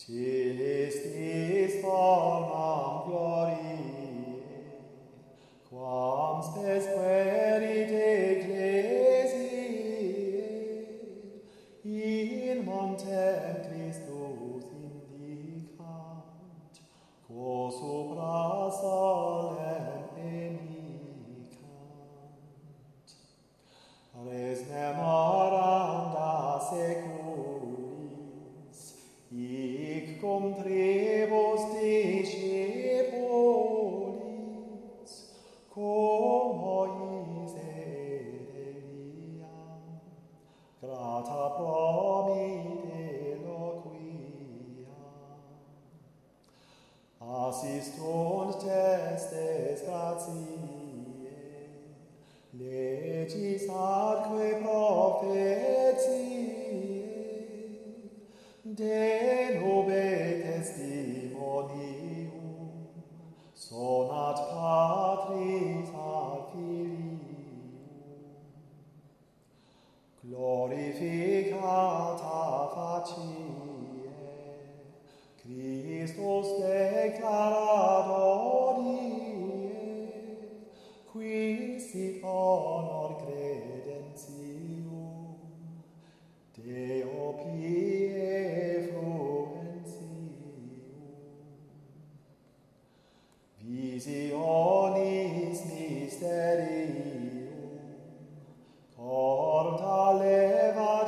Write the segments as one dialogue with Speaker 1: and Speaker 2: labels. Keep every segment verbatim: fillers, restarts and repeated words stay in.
Speaker 1: Celestis formam gloriae, quam spes querit ecclesiae, in montem Christus indicant, quo supra solem enicant. Res memoranda seculis, hic cum tribus discipulis, cum Mois et Elia, grata promit eloquia. Assistunt testes gratiae, legis atque profetiae, de nube testimonium, sonat Patris ad Filium. Glorificata facie, Christus declarador die, qui sit honor credentium, Deo pie fruentium. Visionis mysterium, corda levat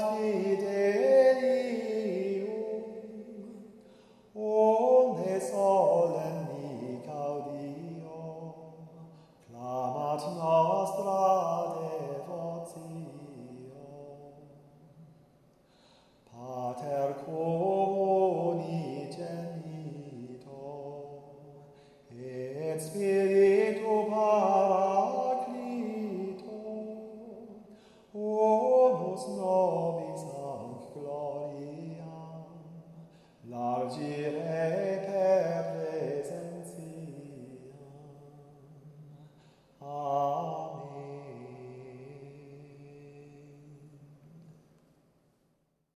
Speaker 1: fidelium, omne solemni gaudio, clamat nostra devotio. Pater cum unigenitor, et Spiritu Paraclitor, onus nobis hanc gloriam, largire per presentiam. Amen.